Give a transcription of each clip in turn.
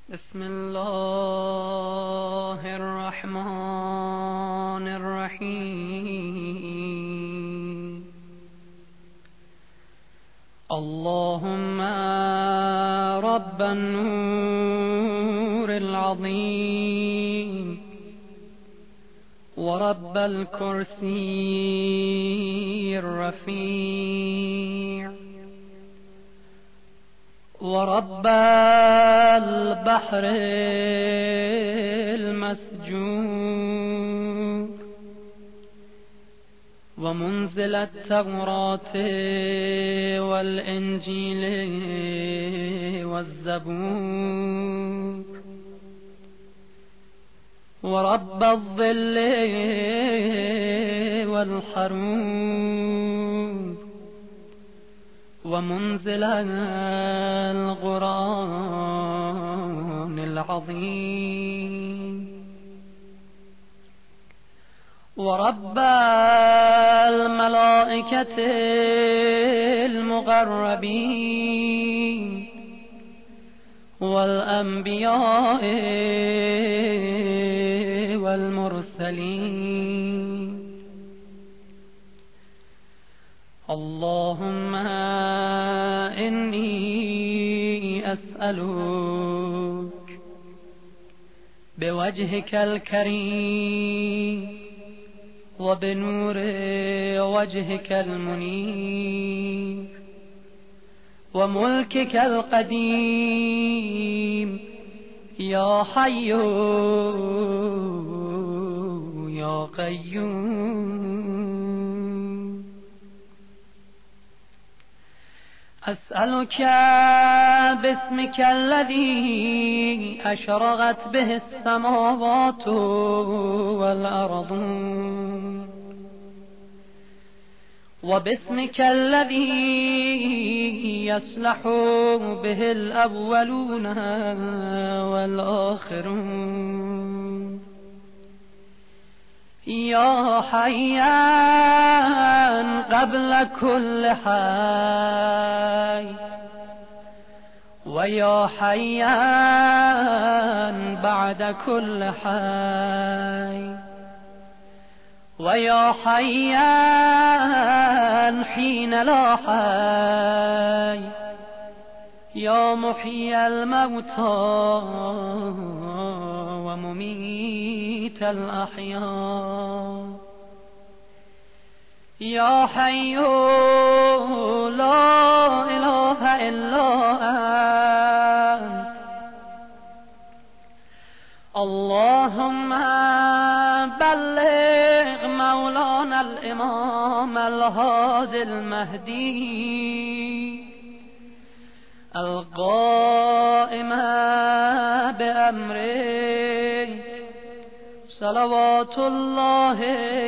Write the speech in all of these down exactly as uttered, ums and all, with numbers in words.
بسم الله الرحمن الرحيم. اللهم رب النور العظيم ورب الكرسي الرفيع ورب البحر المسجور ومنزل التوراة والإنجيل والزبور ورب الظل والحرور ومنزل القرآن العظيم ورب الملائكة المقربين والأنبياء والمرسلين. اللهم إني أسألك بوجهك الكريم وبنور وجهك المنير وملكك القديم يا حي يا قيوم، أسألك باسمك الذي أشرقت به السماوات والأرض وباسمك الذي يصلح به الأولون والآخرون، يا حيان قبل كل حي ويا حيان بعد كل حي ويا حيان حين لا حي، يا محيي الموتى ومميت الأحياء، يا حي لا إله إلا أنت. اللهم بلغ مولانا الإمام الهادي المهدي القائم بأمره صلوات الله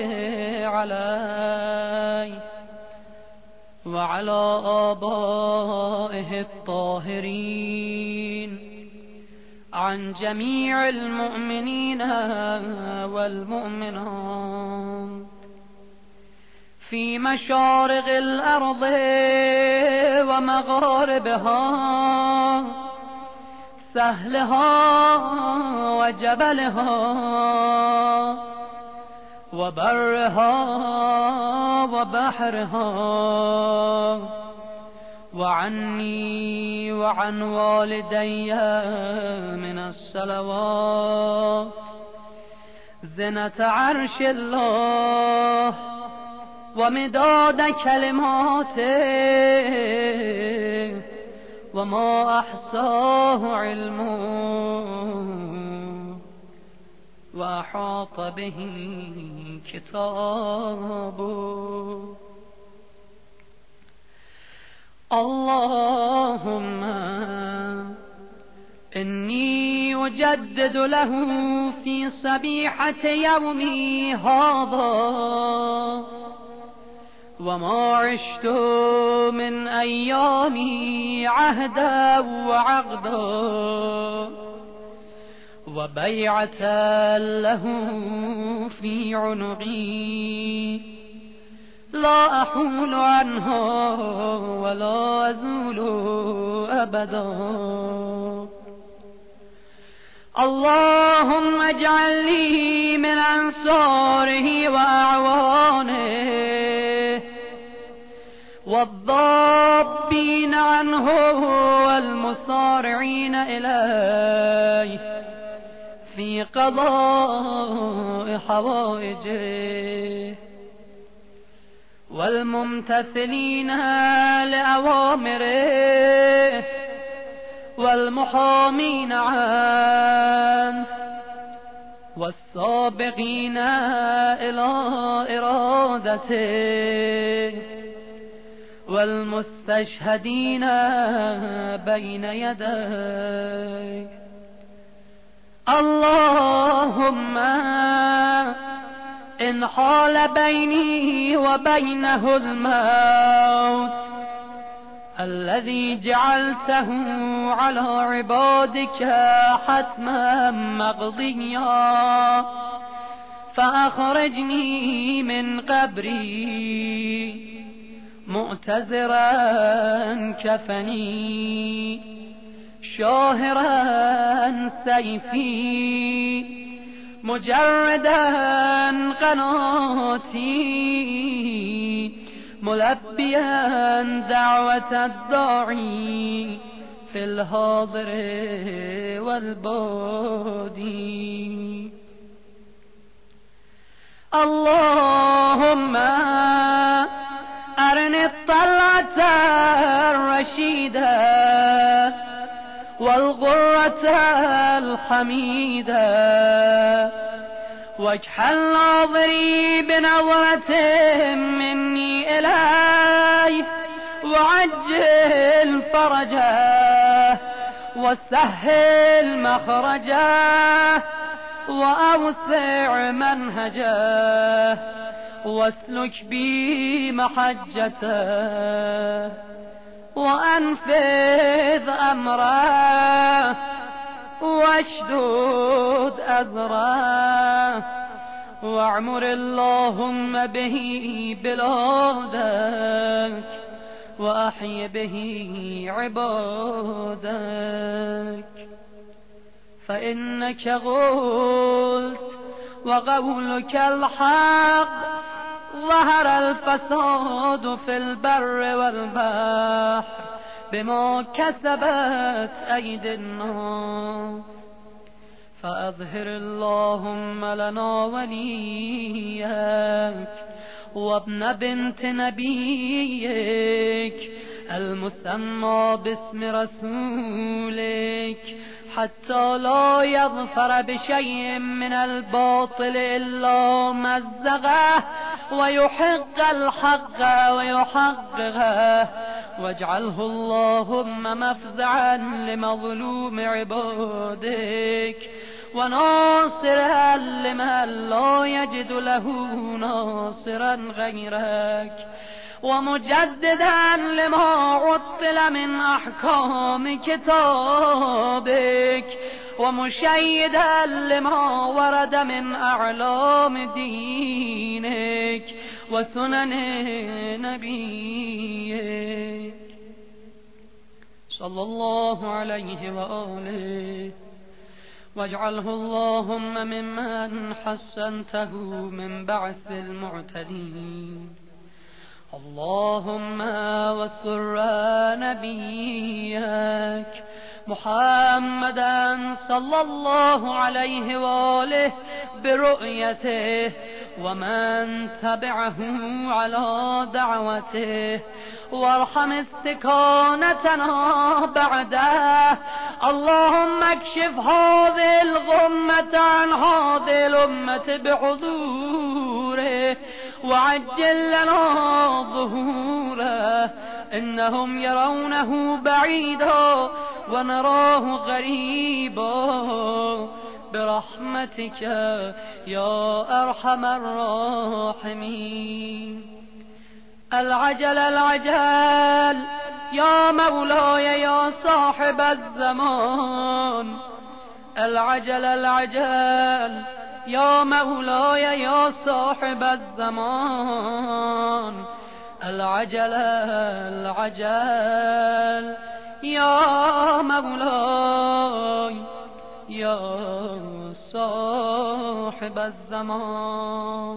عليه وعلى آبائه الطاهرين عن جميع المؤمنين والمؤمنات في مشارق الأرض ومغاربها، سهلها وجبلها وبرها وبحرها، وعني وعن والدي من الصلوات زنة عرش الله ومداد كلماته وما أحصاه علمه وأحاط به كتابه. اللهم إني أجدد له في صبيحة يومي هذا وما عشت من أيامي عهدا وعقدا وبيعة له في عنقي لا أحول عنها ولا أزول أبدا. اللهم اجعل لي من أنصاره وأعوانه والضابين عنه والمصارعين إليه في قضاء حوائجه والممتثلين لأوامره والمحامين عنه والسابقين إلى إرادته والمستشهدين بين يديه. اللهم إن حال بيني وبينه الموت الذي جعلته على عبادك حتما مقضيا فأخرجني من قبري مؤتزرا كفني شاهرا سيفي مجردا قناتي ملبيا دعوة الداعي في الحاضر والبادي. اللهم أرني الطلعة الرشيدة والغرة الحميدة واجعل ناظري بنظرة مني إليه وعجل فرجه وسهل مخرجه وأوسع منهجه واسلك بي محجته وأنفذ أمره واشدد أذره واعمر اللهم به بلادك وأحي به عبادك. فإنك قلت وقولك الحق ظهر الفساد في البر والبحر بما كسبت أيدي الناس فأظهر اللهم لنا وليك وابن بنت نبيك المسمى باسم رسولك حتى لا يظفر بشيء من الباطل إلا مزغه ويحق الحق ويحققه واجعله اللهم مفزعا لمظلوم عبادك وناصرا لمن لا يجد له ناصرا غيرك ومجددا لما عطل من أحكام كتابك ومشيدا لما ورد من أعلام دينك وسنن نبيك صلى الله عليه وآله. واجعله اللهم ممن حسنته من بعث المعتدين. اللهم وسر نبيك محمدا صلى الله عليه وآله برؤيته ومن تبعه على دعوته وارحم استكانتنا بعده. اللهم اكشف هذه الغمة عن هذه الأمة بحضوره وعجل لنا ظهوره إنهم يرونه بعيدا ونراه غريبا برحمتك يا أرحم الراحمين. العجل العجل يا مولاي يا صاحب الزمان. العجل العجل يا مولاي يا صاحب الزمان. العجل العجل يا مولاي یا صاحب الزمان.